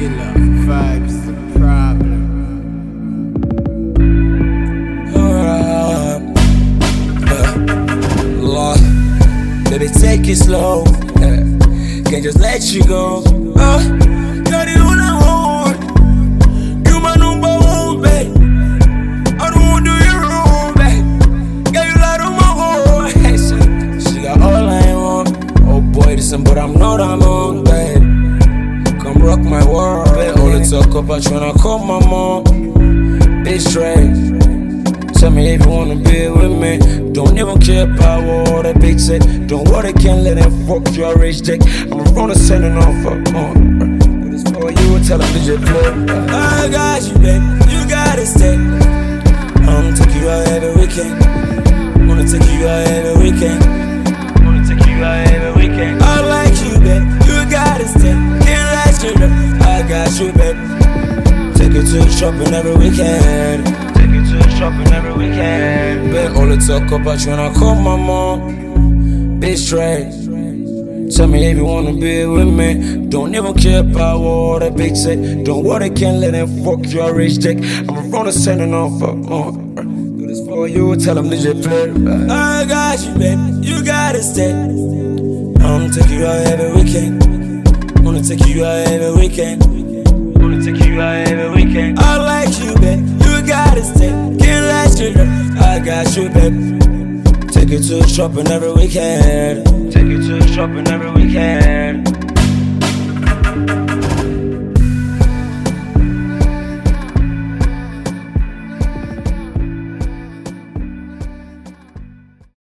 killer. Vibes the problem. Lord, baby, take it slow. Can't just let you go. You're the one I want. You my number one, babe. I don't want to do you wrong, babe. Girl, you light on my heart. Hey, she got all I want. Oh boy, listen, but I'm not alone, babe. Come rock my world, babe. All the talk about tryna call my mom. Bitch, straight. Tell me if you wanna be with me. Don't even care about what the bitch say. Don't worry, can't let him fuck your rich dick. I'm gonna send it off for this for you, tell him DJ play. I got you, babe, you gotta stay. I'ma take you out every weekend. Wanna take you out every weekend. Wanna take you out every weekend. I like you, babe, you gotta stay. Can't let you, babe, I got you, babe. Take you to the shopping every weekend. Shopping every weekend. Bet all the talk about you and I call my mom. Bitch, straight. Tell me if you wanna be with me. Don't even care about what the bitch say. Don't worry, can't let him fuck your rich dick. I'm gonna send it off for do this for you, tell him DJ play. I got you, baby, you gotta stay. I'ma take you out every weekend. Wanna take you out every weekend. Wanna take you out every weekend. I like you, babe, you gotta stay. Can't let you go, I got you, babe. Take you to the shopping every weekend. Take you to the shopping every weekend.